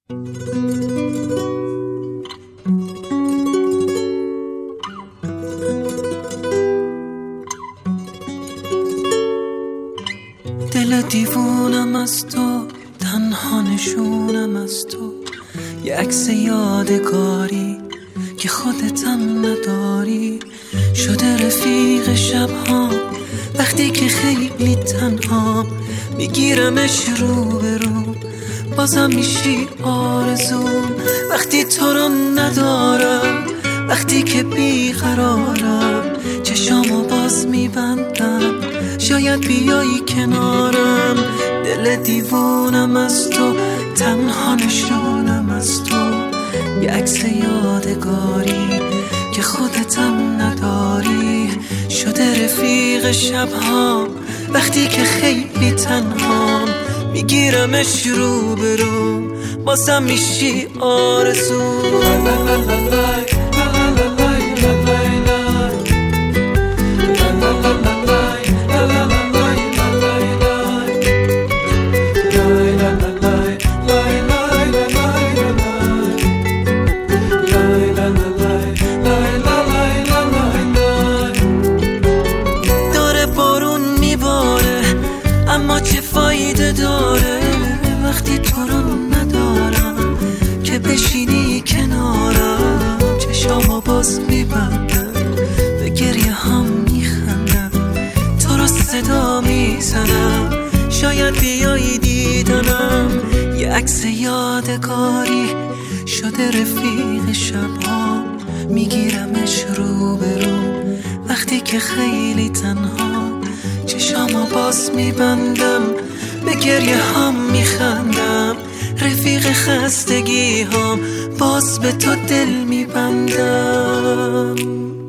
دل دیوونم از تو، تنها نشونم از تو، یه عکس یادگاری که خودتم نداری. شده رفیق شبها وقتی که خیلی تنها، میگیرمش رو به رو، بازم میشی آرزوم. وقتی تو رو ندارم، وقتی که بیقرارم، چشامو باز میبندم، شاید بیایی کنارم. دل دیوونم از تو، تنها نشونم از تو، یه عکس یادگاری که خودتم نداری. شده رفیق شبها وقتی که خیلی تنهام، میگیرمش رو به رو، بازم میشی آرزوم. اما چه فایده داره وقتی تو رو ندارم، که بشینی کنارم، چشامو باز میبندم، به گریه هم میخندم، تو رو صدا میزنم، شاید بیایی دیدنم. یه عکس یادگاری شده رفیق شبها، میگیرمش رو به رو وقتی که خیلی تنها، چشامو باز میبندم، به گریه هم میخندم، رفیق خستگی هم باز به تو دل میبندم.